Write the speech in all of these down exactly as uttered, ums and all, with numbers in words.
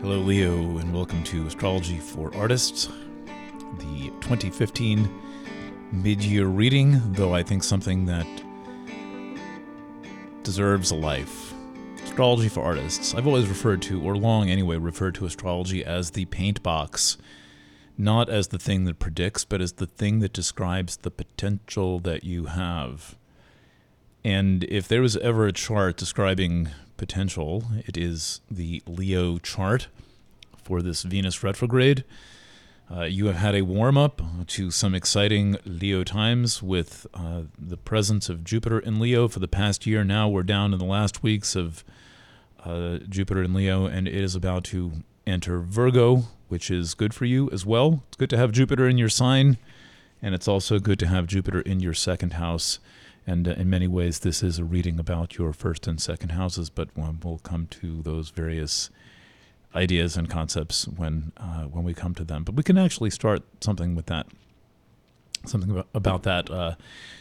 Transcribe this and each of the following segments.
Hello, Leo, and welcome to Astrology for Artists, the twenty fifteen mid-year reading, though I think something that deserves a life. Astrology for Artists. I've always referred to, or long anyway, referred to astrology as the paint box, not as the thing that predicts, but as the thing that describes the potential that you have. And if there was ever a chart describing potential, it is the Leo chart for this Venus retrograde. Uh, you have had a warm-up to some exciting Leo times with uh, the presence of Jupiter in Leo for the past year. Now we're down in the last weeks of uh, Jupiter in Leo, and it is about to enter Virgo, which is good for you as well. It's good to have Jupiter in your sign, and it's also good to have Jupiter in your second house. And uh, in many ways, this is a reading about your first and second houses, but um, we'll come to those various ideas and concepts when uh, when we come to them. But we can actually start something with that, something about, about that uh,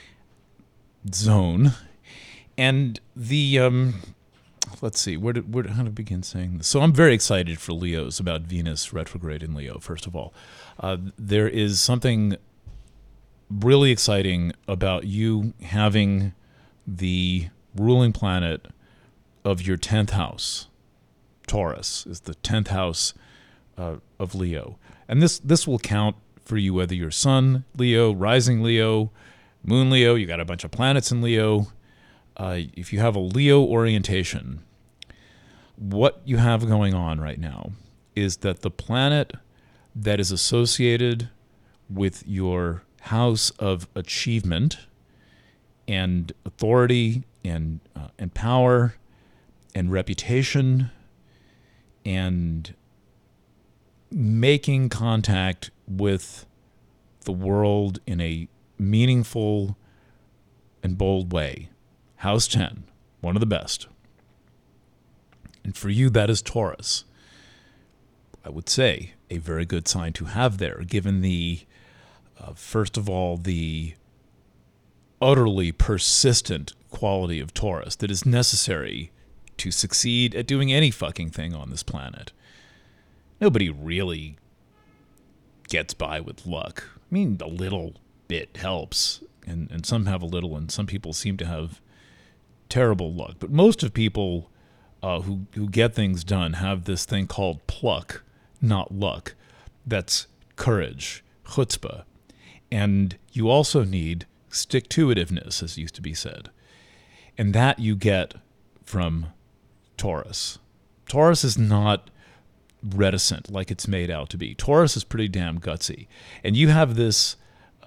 zone. And the, um, let's see, where did, where, how to begin saying this? So I'm very excited for Leos about Venus retrograde in Leo, first of all. Uh, there is something really exciting about you having the ruling planet of your tenth house. Taurus is the tenth house uh, of Leo. And this this will count for you whether you're Sun Leo, Rising Leo, Moon Leo, you got a bunch of planets in Leo. Uh, if you have a Leo orientation, what you have going on right now is that the planet that is associated with your house of achievement and authority and uh, and power and reputation and making contact with the world in a meaningful and bold way. House ten, one of the best. And for you, that is Taurus. I would say a very good sign to have there, given the Uh, first of all, the utterly persistent quality of Taurus that is necessary to succeed at doing any fucking thing on this planet. Nobody really gets by with luck. I mean, a little bit helps, and, and some have a little, and some people seem to have terrible luck. But most of people uh, who, who get things done have this thing called pluck, not luck. That's courage, chutzpah. And you also need stick-to-itiveness, as used to be said. And that you get from Taurus. Taurus is not reticent like it's made out to be. Taurus is pretty damn gutsy. And you have this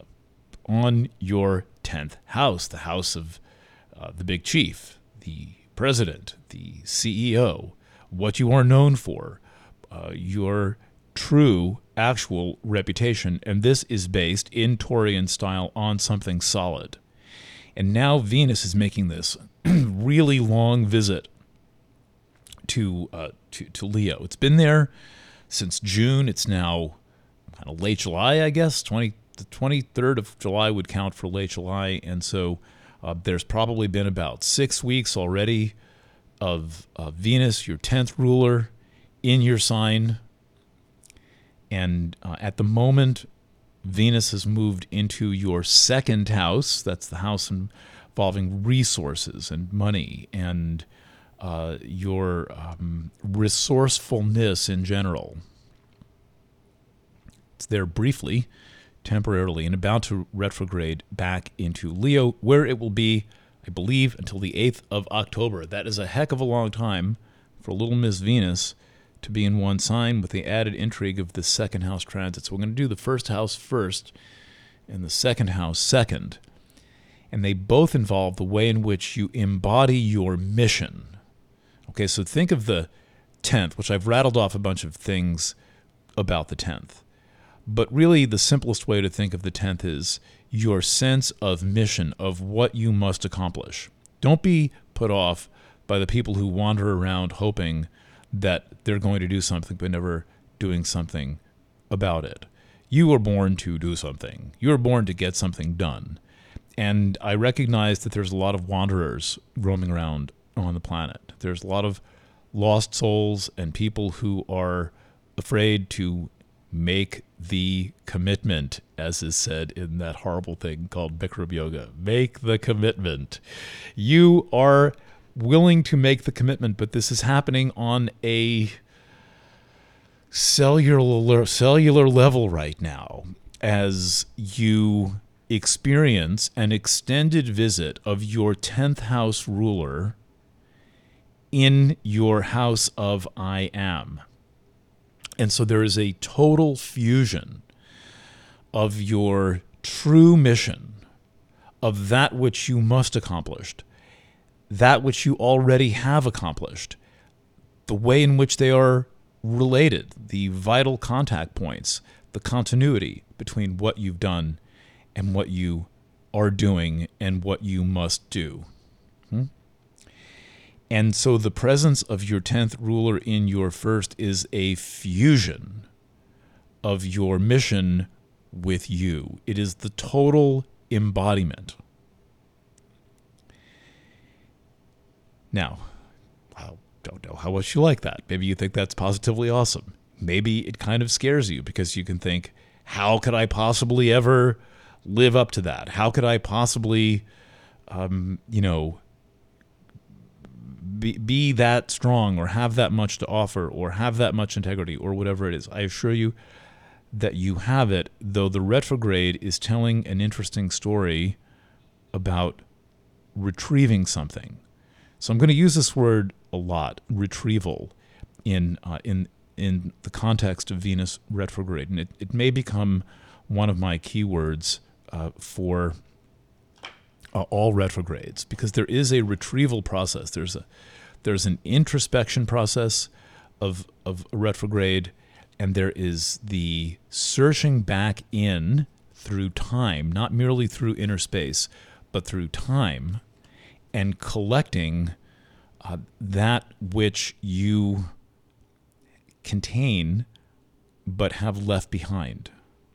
on your tenth house, the house of uh, the big chief, the president, the C E O, what you are known for, uh, your true actual reputation, and this is based in Taurian style on something solid. And now Venus is making this really long visit to, uh, to to Leo. It's been there since June. It's now kind of late July, I guess. twenty, the twenty-third of July would count for late July, and so uh, there's probably been about six weeks already of uh, Venus, your tenth ruler, in your sign. And uh, at the moment, Venus has moved into your second house. That's the house involving resources and money and uh, your um, resourcefulness in general. It's there briefly, temporarily, and about to retrograde back into Leo, where it will be, I believe, until the eighth of October. That is a heck of a long time for little Miss Venus to be in one sign, with the added intrigue of the second house transit. So we're going to do the first house first and the second house second. And they both involve the way in which you embody your mission. Okay, so think of the tenth, which I've rattled off a bunch of things about the tenth. But really the simplest way to think of the tenth is your sense of mission, of what you must accomplish. Don't be put off by the people who wander around hoping that they're going to do something but never doing something about it. You were born to do something. You were born to get something done. And I recognize that there's a lot of wanderers roaming around on the planet. There's a lot of lost souls and people who are afraid to make the commitment, as is said in that horrible thing called Bikram yoga. Make the commitment. You are willing to make the commitment, but this is happening on a cellular cellular level right now as you experience an extended visit of your tenth house ruler in your house of I am. And so there is a total fusion of your true mission, of that which you must accomplish, that which you already have accomplished, the way in which they are related, the vital contact points, the continuity between what you've done and what you are doing and what you must do. Hmm? And so the presence of your tenth ruler in your first is a fusion of your mission with you. It is the total embodiment. Now, I don't know how much you like that. Maybe you think that's positively awesome. Maybe it kind of scares you because you can think, how could I possibly ever live up to that? How could I possibly, um, you know, Be, be that strong or have that much to offer or have that much integrity or whatever it is? I assure you that you have it, though the retrograde is telling an interesting story about retrieving something. So I'm going to use this word a lot, retrieval, in uh, in in the context of Venus retrograde. And it, it may become one of my keywords uh, for Uh, all retrogrades, because there is a retrieval process. There's a there's an introspection process of of a retrograde, and there is the searching back in through time, not merely through inner space, but through time, and collecting uh, that which you contain but have left behind.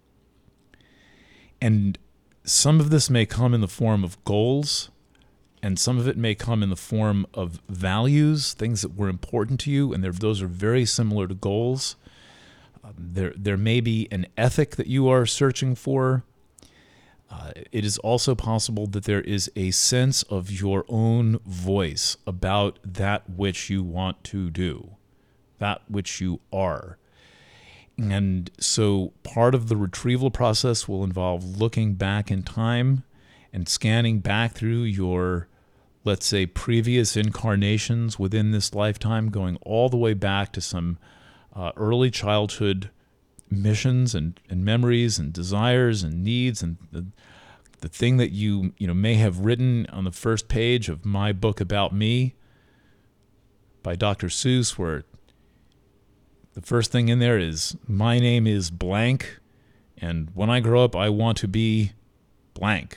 And some of this may come in the form of goals, and some of it may come in the form of values, things that were important to you, and those are very similar to goals. Uh, there, there may be an ethic that you are searching for. Uh, it is also possible that there is a sense of your own voice about that which you want to do, that which you are. And so part of the retrieval process will involve looking back in time and scanning back through your, let's say, previous incarnations within this lifetime, going all the way back to some uh, early childhood missions and, and memories and desires and needs, and the, the thing that you, you know, may have written on the first page of My Book About Me by Doctor Seuss, where the first thing in there is, my name is blank, and when I grow up, I want to be blank.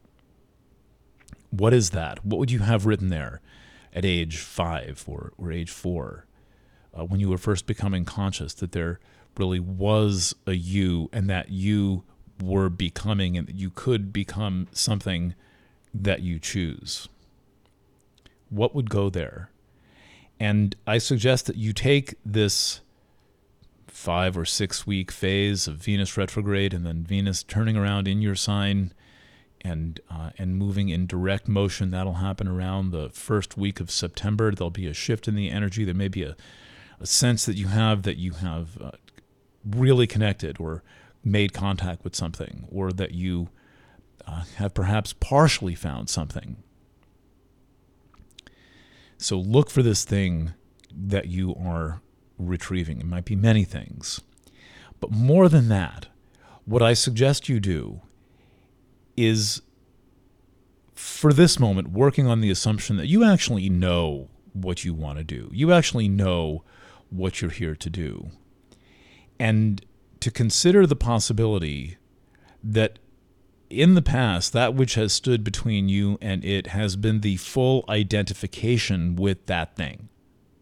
What is that? What would you have written there at age five or, or age four, uh, when you were first becoming conscious that there really was a you, and that you were becoming, and that you could become something that you choose? What would go there? And I suggest that you take this five or six week phase of Venus retrograde, and then Venus turning around in your sign and uh, and moving in direct motion. That'll happen around the first week of September. There'll be a shift in the energy. There may be a, a sense that you have that you have uh, really connected or made contact with something, or that you uh, have perhaps partially found something. So look for this thing that you are retrieving. It might be many things. But more than that, what I suggest you do is, for this moment, working on the assumption that you actually know what you want to do. You actually know what you're here to do. And to consider the possibility that in the past, that which has stood between you and it has been the full identification with that thing.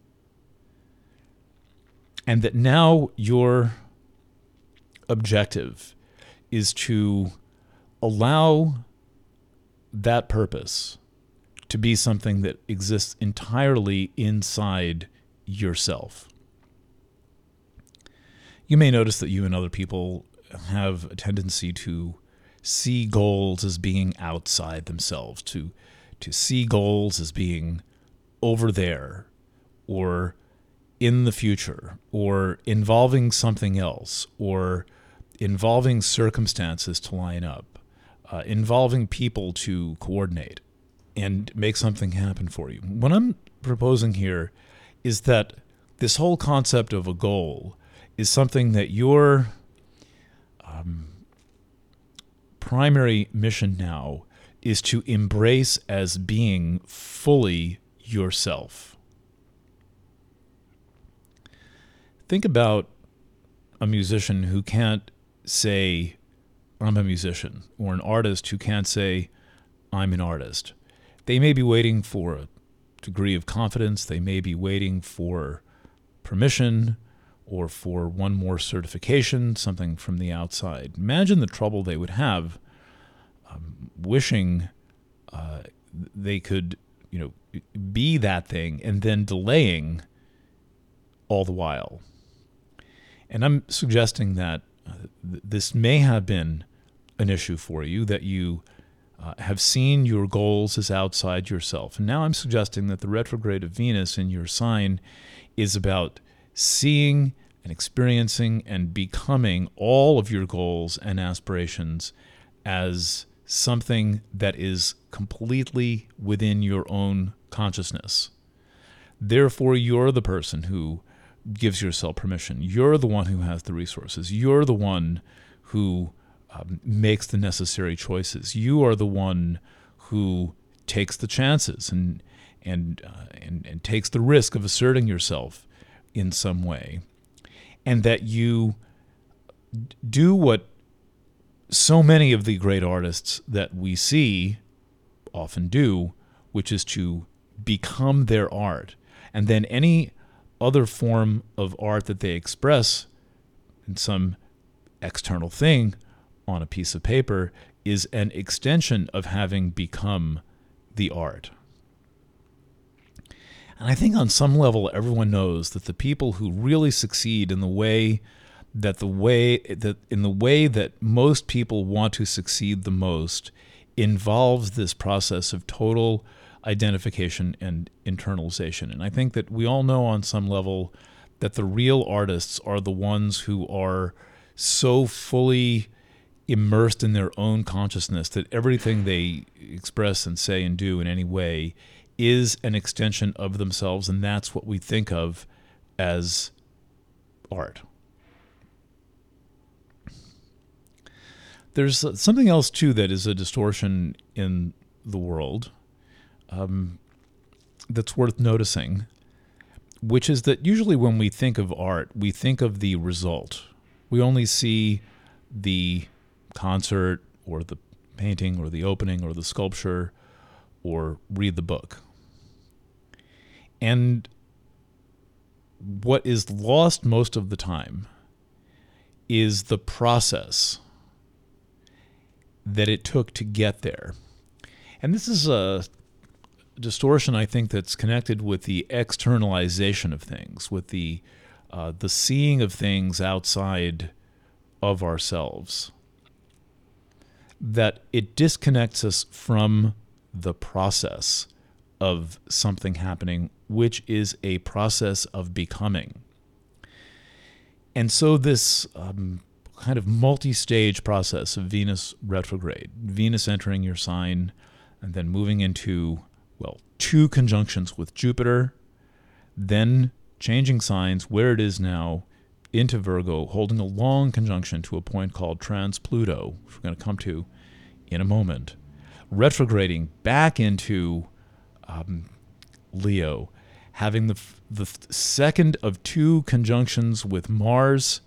And that now your objective is to allow that purpose to be something that exists entirely inside yourself. You may notice that you and other people have a tendency to see goals as being outside themselves, to to see goals as being over there or in the future or involving something else or involving circumstances to line up, uh, involving people to coordinate and make something happen for you. What I'm proposing here is that this whole concept of a goal is something that your um, primary mission now is to embrace as being fully yourself. Think about a musician who can't say, I'm a musician, or an artist who can't say, I'm an artist. They may be waiting for a degree of confidence. They may be waiting for permission or for one more certification, something from the outside. Imagine the trouble they would have um, wishing uh, they could, you know, be that thing and then delaying all the while. And I'm suggesting that uh, th- this may have been an issue for you, that you uh, have seen your goals as outside yourself. And now I'm suggesting that the retrograde of Venus in your sign is about seeing and experiencing and becoming all of your goals and aspirations as something that is completely within your own consciousness. Therefore, you're the person who gives yourself permission. You're the one who has the resources. You're the one who um, makes the necessary choices. You are the one who takes the chances and and uh, and, and takes the risk of asserting yourself in some way, and that you do what so many of the great artists that we see often do, which is to become their art. And then any other form of art that they express in some external thing on a piece of paper is an extension of having become the art. And I think on some level, everyone knows that the people who really succeed in the way that the way that in the way that most people want to succeed the most involves this process of total identification and internalization. And I think that we all know on some level that the real artists are the ones who are so fully immersed in their own consciousness that everything they express and say and do in any way is an extension of themselves, and that's what we think of as art. There's something else, too, that is a distortion in the world um, that's worth noticing, which is that usually when we think of art, we think of the result. We only see the concert or the painting or the opening or the sculpture or read the book. And what is lost most of the time is the process that it took to get there. And this is a distortion, I think, that's connected with the externalization of things, with the uh, the seeing of things outside of ourselves, that it disconnects us from the process of something happening, which is a process of becoming. And so this um, kind of multi-stage process of Venus retrograde, Venus entering your sign and then moving into, well, two conjunctions with Jupiter, then changing signs where it is now into Virgo, holding a long conjunction to a point called trans-Pluto, which we're going to come to in a moment, retrograding back into um, Leo, having the the second of two conjunctions with Mars,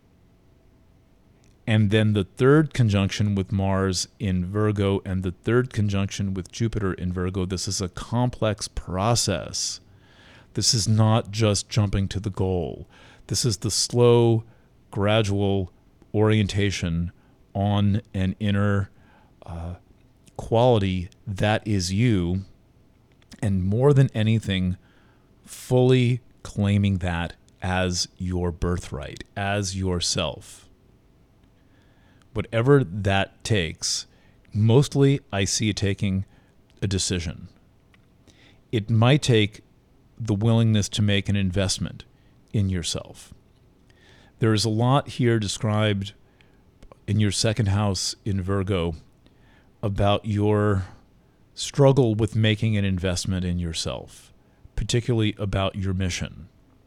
and then the third conjunction with Mars in Virgo, and the third conjunction with Jupiter in Virgo. This is a complex process. This is not just jumping to the goal. This is the slow, gradual orientation on an inner uh, quality that is you, and more than anything, fully claiming that as your birthright, as yourself. Whatever that takes, mostly I see it taking a decision. It might take the willingness to make an investment in yourself. There is a lot here described in your second house in Virgo about your struggle with making an investment in yourself, particularly about your mission.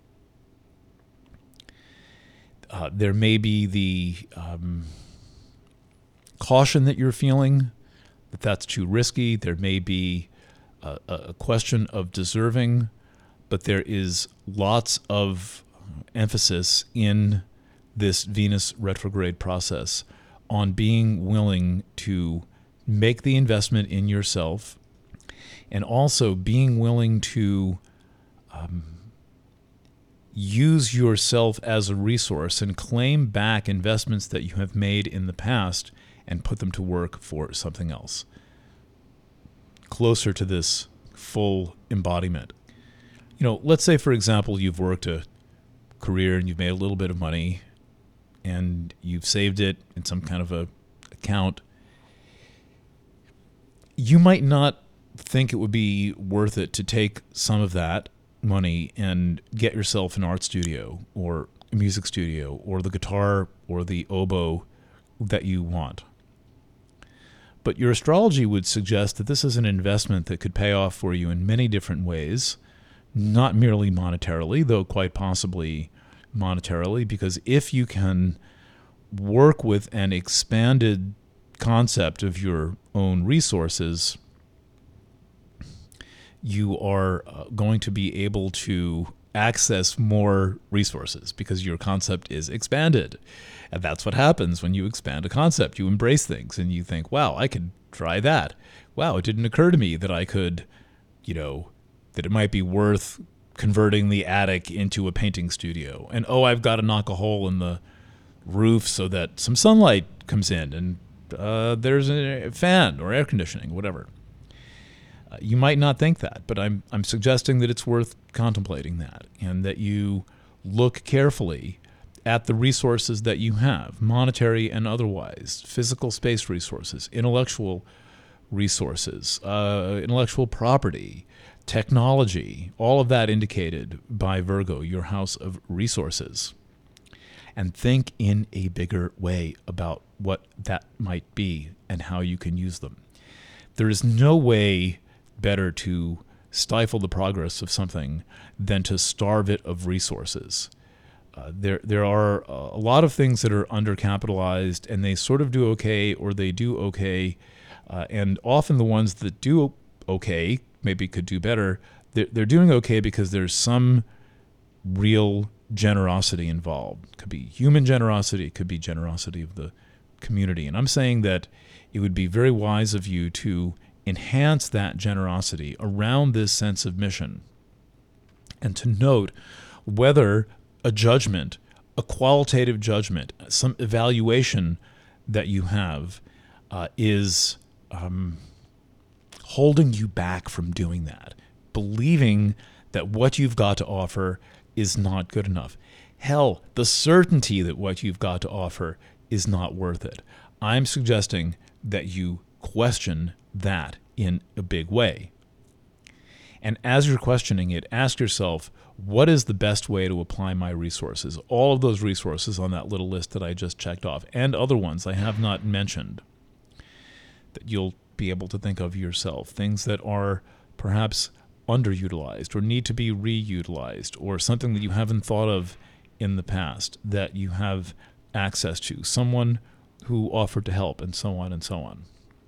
Uh, there may be the um, caution that you're feeling, that that's too risky. There may be a, a question of deserving, but there is lots of emphasis in this Venus retrograde process on being willing to make the investment in yourself, and also being willing to um, use yourself as a resource and claim back investments that you have made in the past and put them to work for something else. Closer to this full embodiment. You know, let's say, for example, you've worked a career and you've made a little bit of money and you've saved it in some kind of a account. You might not think it would be worth it to take some of that money and get yourself an art studio or a music studio or the guitar or the oboe that you want. But your astrology would suggest that this is an investment that could pay off for you in many different ways, not merely monetarily, though quite possibly monetarily, because if you can work with an expanded concept of your own resources, you are uh, going to be able to access more resources because your concept is expanded. And that's what happens when you expand a concept. You embrace things and you think, wow, I could try that. Wow, it didn't occur to me that I could, you know, that it might be worth converting the attic into a painting studio. And oh, I've got to knock a hole in the roof so that some sunlight comes in and uh, there's a fan or air conditioning, whatever. Uh, you might not think that, but I'm I'm suggesting that it's worth contemplating that, and that you look carefully at the resources that you have, monetary and otherwise, physical space resources, intellectual resources, uh, intellectual property, technology, all of that indicated by Virgo, your house of resources. And think in a bigger way about what that might be and how you can use them. There is no way better to stifle the progress of something than to starve it of resources. Uh, there there are a lot of things that are undercapitalized, and they sort of do okay, or they do okay, uh, and often the ones that do okay, maybe could do better, they're, they're doing okay because there's some real generosity involved. It could be human generosity, it could be generosity of the community. And I'm saying that it would be very wise of you to enhance that generosity around this sense of mission, and to note whether a judgment, a qualitative judgment, some evaluation that you have uh, is um, holding you back from doing that, believing that what you've got to offer is not good enough. Hell, the certainty that what you've got to offer is not worth it. I'm suggesting that you question that in a big way. And as you're questioning it, ask yourself, what is the best way to apply my resources? All of those resources on that little list that I just checked off, and other ones I have not mentioned, that you'll be able to think of yourself. Things that are perhaps underutilized or need to be reutilized, or something that you haven't thought of in the past that you have access to, someone who offered to help, and so on and so on.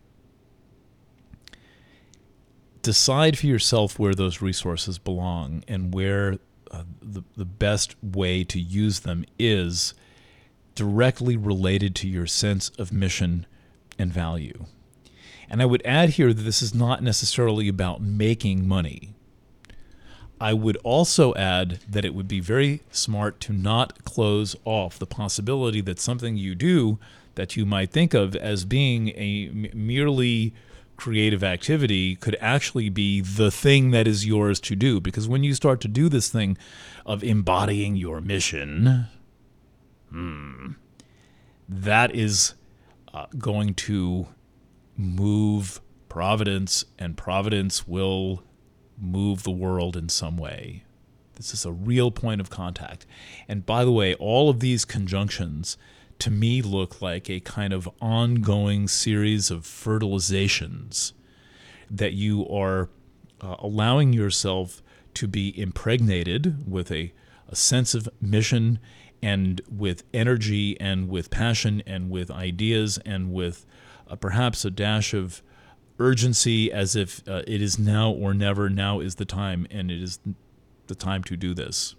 Decide for yourself where those resources belong and where uh, the, the best way to use them is directly related to your sense of mission and value. And I would add here that this is not necessarily about making money. I would also add that it would be very smart to not close off the possibility that something you do that you might think of as being a merely creative activity could actually be the thing that is yours to do. Because when you start to do this thing of embodying your mission, hmm, that is uh, going to move Providence, and Providence will move the world in some way. This is a real point of contact. And by the way, all of these conjunctions to me look like a kind of ongoing series of fertilizations that you are uh, allowing yourself to be impregnated with a, a sense of mission and with energy and with passion and with ideas and with uh, perhaps a dash of urgency, as if uh, it is now or never. Now is the time, and it is the time to do this.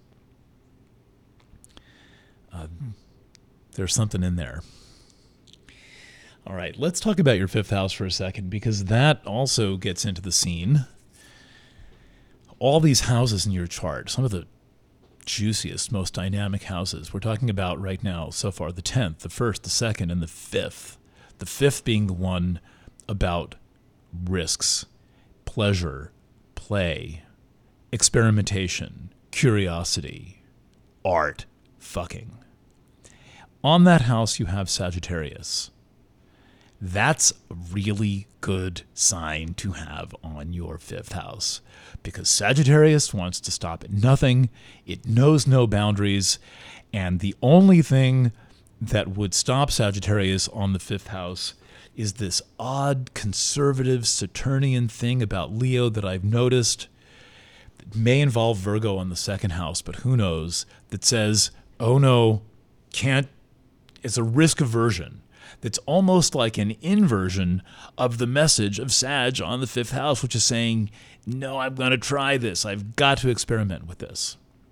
Uh, There's something in there. All right, let's talk about your fifth house for a second, because that also gets into the scene. All these houses in your chart, some of the juiciest, most dynamic houses. We're talking about right now, so far, the tenth, the first, the second, and the fifth. The fifth being the one about risks, pleasure, play, experimentation, curiosity, art, fucking. On that house, you have Sagittarius. That's a really good sign to have on your fifth house, because Sagittarius wants to stop at nothing. It knows no boundaries. And the only thing that would stop Sagittarius on the fifth house is this odd conservative Saturnian thing about Leo that I've noticed. It may involve Virgo on the second house, but who knows, that says, oh no, can't. It's a risk aversion that's almost like an inversion of the message of Sag on the fifth house, which is saying, no, I'm going to try this. I've got to experiment with this.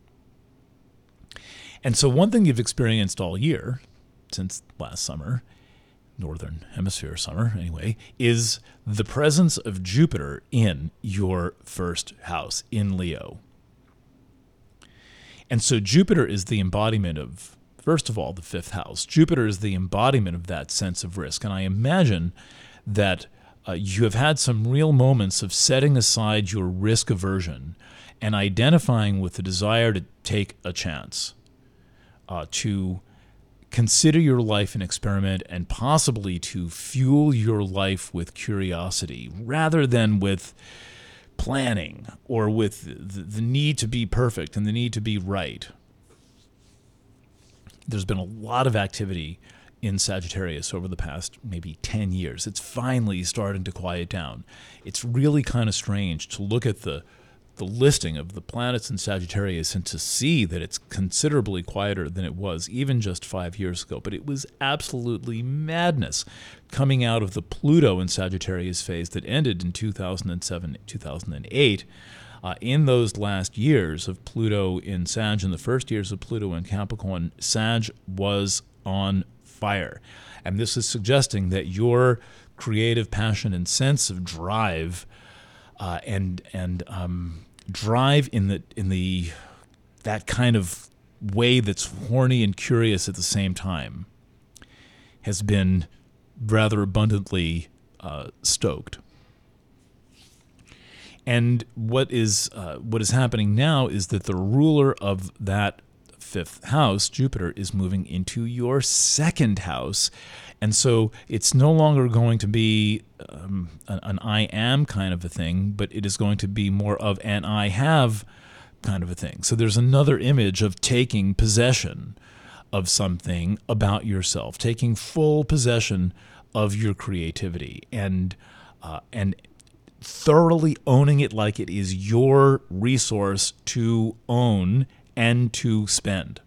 And so one thing you've experienced all year, since last summer, Northern Hemisphere summer anyway, is the presence of Jupiter in your first house, in Leo. And so Jupiter is the embodiment of, first of all, the fifth house. Jupiter is the embodiment of that sense of risk. And I imagine that uh, you have had some real moments of setting aside your risk aversion and identifying with the desire to take a chance, uh, to consider your life an experiment, and possibly to fuel your life with curiosity rather than with planning or with the, the need to be perfect and the need to be right. There's been a lot of activity in Sagittarius over the past maybe ten years. It's finally starting to quiet down. It's really kind of strange to look at the the listing of the planets in Sagittarius and to see that it's considerably quieter than it was even just five years ago. But it was absolutely madness coming out of the Pluto in Sagittarius phase that ended in two thousand seven, two thousand eight. Uh, in those last years of Pluto in Sag, in the first years of Pluto in Capricorn, Sag was on fire. And this is suggesting that your creative passion and sense of drive uh, and and um, drive in the in the that kind of way that's horny and curious at the same time has been rather abundantly uh, stoked. And what is uh, what is happening now is that the ruler of that fifth house, Jupiter, is moving into your second house. And so it's no longer going to be um, an, an I am kind of a thing, but it is going to be more of an I have kind of a thing. So there's another image of taking possession of something about yourself, taking full possession of your creativity and uh, and thoroughly owning it like it is your resource to own and to spend.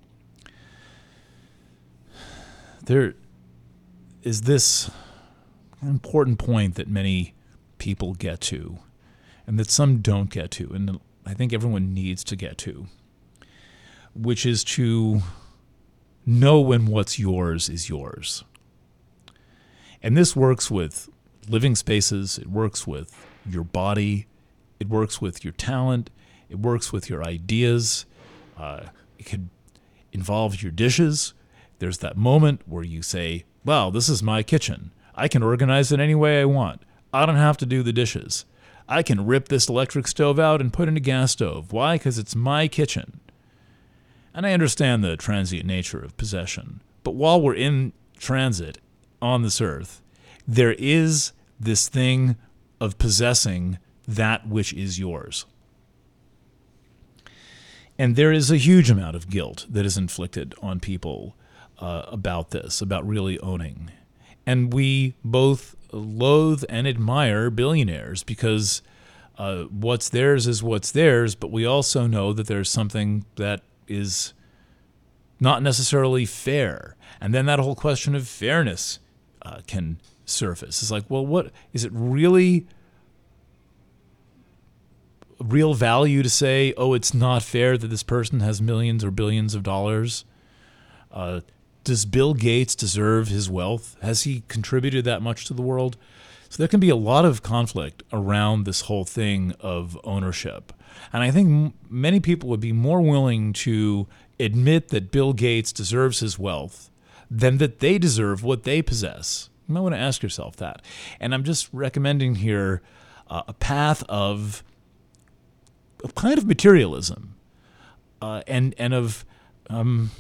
There is this important point that many people get to, and that some don't get to, and I think everyone needs to get to, which is to know when what's yours is yours. And this works with living spaces, it works with your body, it works with your talent, it works with your ideas, uh, it could involve your dishes. There's that moment where you say, wow, this is my kitchen. I can organize it any way I want. I don't have to do the dishes. I can rip this electric stove out and put in a gas stove. Why? Because it's my kitchen. And I understand the transient nature of possession. But while we're in transit on this earth, there is this thing of possessing that which is yours. And there is a huge amount of guilt that is inflicted on people uh, about this, about really owning. And we both loathe and admire billionaires because uh, what's theirs is what's theirs, but we also know that there's something that is not necessarily fair. And then that whole question of fairness uh, can surface. It's like, well, what is it really real value to say, oh, it's not fair that this person has millions or billions of dollars? Uh, does Bill Gates deserve his wealth? Has he contributed that much to the world? So there can be a lot of conflict around this whole thing of ownership. And I think m- many people would be more willing to admit that Bill Gates deserves his wealth than that they deserve what they possess. You might want to ask yourself that. And I'm just recommending here uh, a path of a kind of materialism uh, and and of um,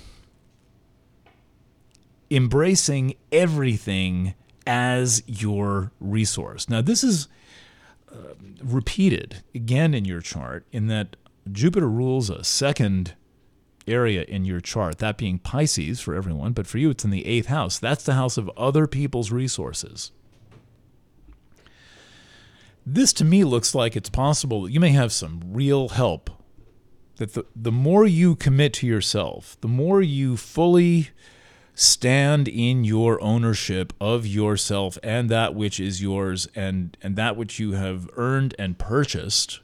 embracing everything as your resource. Now, this is uh, repeated again in your chart in that Jupiter rules a second area in your chart, that being Pisces for everyone, but for you it's in the eighth house. That's the house of other people's resources. This to me looks like it's possible that you may have some real help, that the, the more you commit to yourself, the more you fully stand in your ownership of yourself and that which is yours and, and that which you have earned and purchased,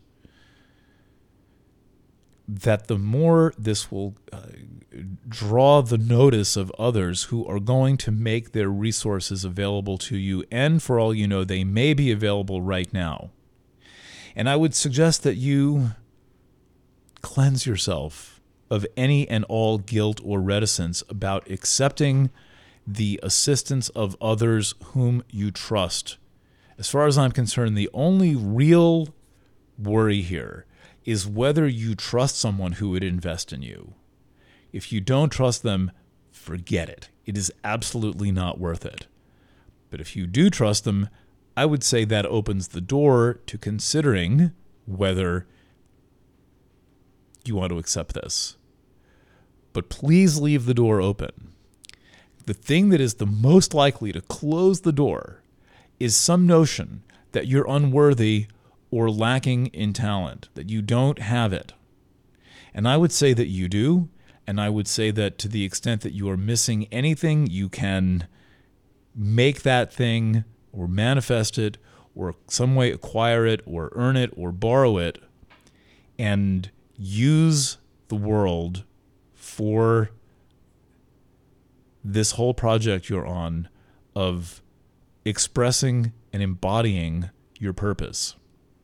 that the more this will uh, draw the notice of others who are going to make their resources available to you, and for all you know, they may be available right now. And I would suggest that you cleanse yourself of any and all guilt or reticence about accepting the assistance of others whom you trust. As far as I'm concerned, the only real worry here is whether you trust someone who would invest in you. If you don't trust them, forget it. It is absolutely not worth it. But if you do trust them, I would say that opens the door to considering whether you want to accept this. But please leave the door open. The thing that is the most likely to close the door is some notion that you're unworthy or lacking in talent, that you don't have it. And I would say that you do, and I would say that to the extent that you are missing anything, you can make that thing or manifest it or some way acquire it or earn it or borrow it and use the world for this whole project you're on of expressing and embodying your purpose.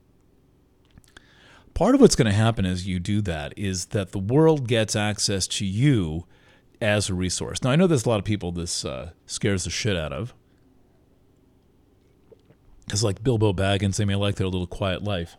Part of what's going to happen as you do that is that the world gets access to you as a resource. Now, I know there's a lot of people this uh, scares the shit out of. Because like Bilbo Baggins, they may like their little quiet life.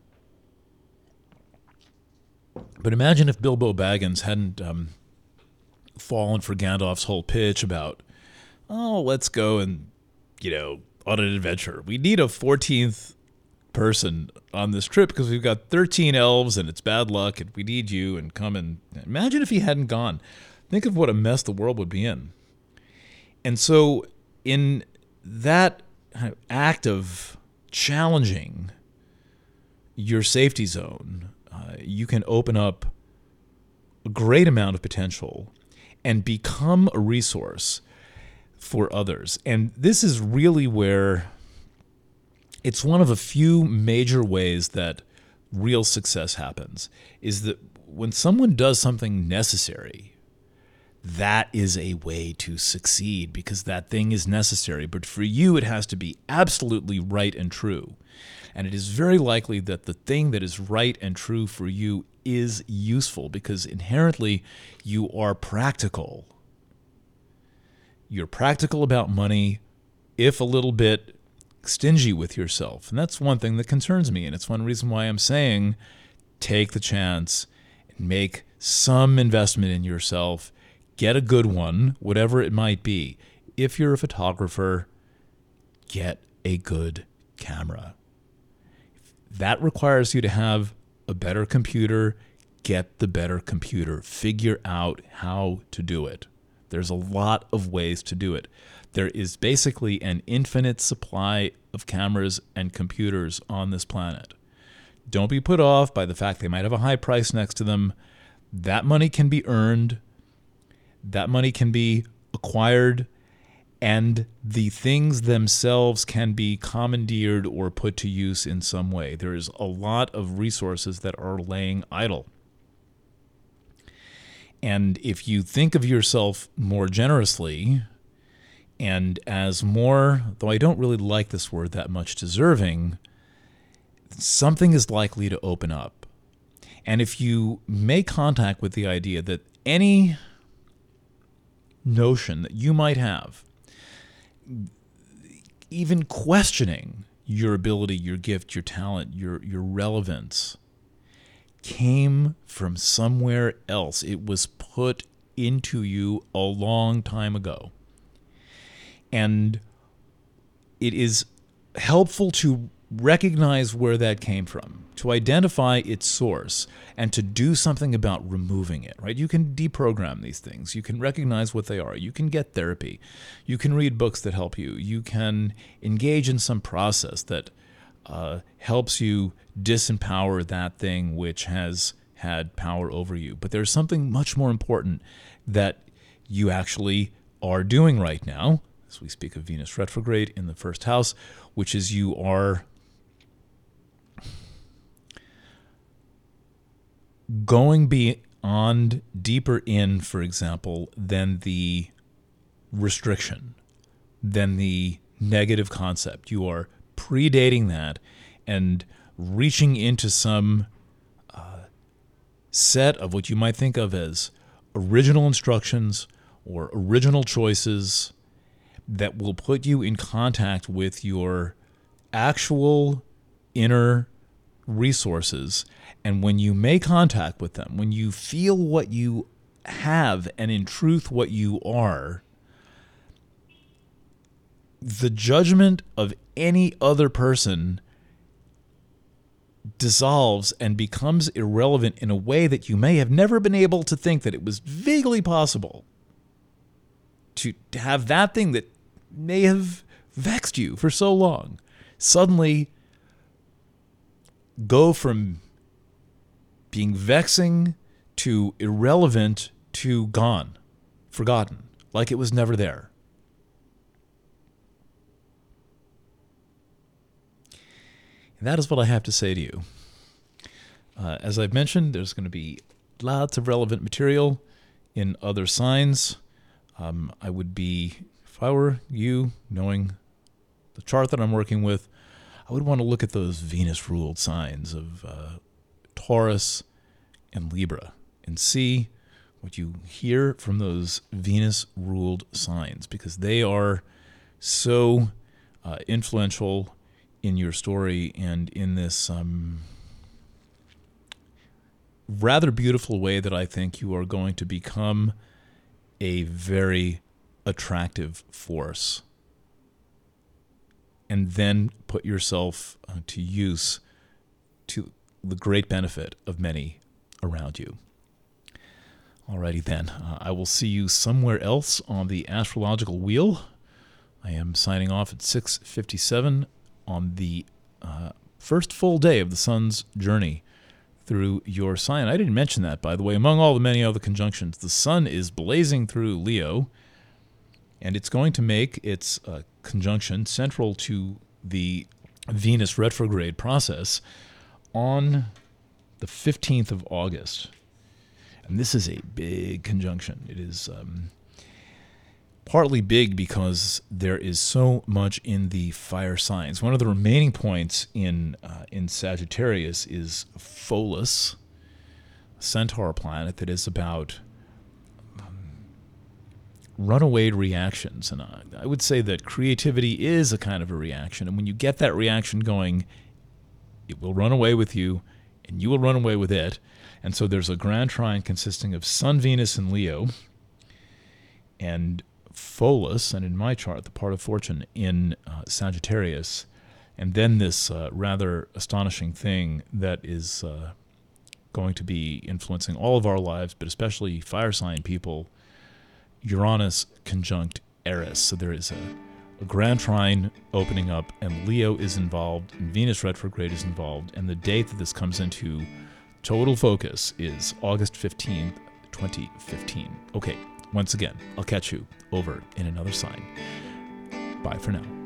But imagine if Bilbo Baggins hadn't um, fallen for Gandalf's whole pitch about, oh, let's go and, you know, on an adventure. We need a fourteenth person on this trip because we've got thirteen elves and it's bad luck and we need you and come and imagine if he hadn't gone. Think of what a mess the world would be in. And so in that act of challenging your safety zone, uh, you can open up a great amount of potential and become a resource for others. And this is really where it's one of a few major ways that real success happens, is that when someone does something necessary, that is a way to succeed because that thing is necessary. But for you, it has to be absolutely right and true. And it is very likely that the thing that is right and true for you is useful because inherently you are practical. You're practical about money, if a little bit stingy with yourself. And that's one thing that concerns me. And it's one reason why I'm saying take the chance and make some investment in yourself. Get a good one, whatever it might be. If you're a photographer, get a good camera. That requires you to have a better computer. Get the better computer. Figure out how to do it. There's a lot of ways to do it. There is basically an infinite supply of cameras and computers on this planet. Don't be put off by the fact they might have a high price next to them. That money can be earned. That money can be acquired. And the things themselves can be commandeered or put to use in some way. There is a lot of resources that are laying idle. And if you think of yourself more generously and as more, though I don't really like this word that much, deserving, something is likely to open up. And if you make contact with the idea that any notion that you might have, even questioning your ability, your gift, your talent, your your relevance, came from somewhere else. It was put into you a long time ago. And it is helpful to recognize where that came from, to identify its source, and to do something about removing it, right? You can deprogram these things. You can recognize what they are. You can get therapy. You can read books that help you. You can engage in some process that uh, helps you disempower that thing which has had power over you. But there's something much more important that you actually are doing right now, as we speak of Venus retrograde in the first house, which is you are going beyond, deeper in, for example, than the restriction, than the negative concept. You are predating that and reaching into some uh, set of what you might think of as original instructions or original choices that will put you in contact with your actual inner resources. And when you make contact with them, when you feel what you have and in truth what you are, the judgment of any other person dissolves and becomes irrelevant in a way that you may have never been able to think that it was vaguely possible to, to have that thing that may have vexed you for so long suddenly go from being vexing to irrelevant to gone, forgotten, like it was never there. And that is what I have to say to you. Uh, as I've mentioned, there's going to be lots of relevant material in other signs. Um, I would be, if I were you, knowing the chart that I'm working with, I would want to look at those Venus-ruled signs of uh, Taurus and Libra and see what you hear from those Venus-ruled signs, because they are so uh, influential in your story and in this um, rather beautiful way that I think you are going to become a very attractive force and then put yourself uh, to use to the great benefit of many around you. Alrighty then, uh, I will see you somewhere else on the astrological wheel. I am signing off at six fifty-seven on the uh, first full day of the sun's journey through your sign. I didn't mention that, by the way. Among all the many other conjunctions, the sun is blazing through Leo, and it's going to make its uh, conjunction central to the Venus retrograde process on the fifteenth of August. And this is a big conjunction. It is um, partly big because there is so much in the fire signs. One of the remaining points in uh, in Sagittarius is Pholus, a centaur planet that is about um, runaway reactions. And I, I would say that creativity is a kind of a reaction. And when you get that reaction going, it will run away with you, and you will run away with it. And so there's a grand trine consisting of Sun, Venus, and Leo, and Pholus, and in my chart, the part of fortune, in uh, Sagittarius. And then this uh, rather astonishing thing that is uh, going to be influencing all of our lives, but especially fire sign people, Uranus conjunct Eris. So there is a, a grand trine opening up, and Leo is involved, and Venus retrograde is involved, and the date that this comes into total focus is August fifteenth, twenty fifteen. Okay, once again, I'll catch you over in another sign. Bye for now.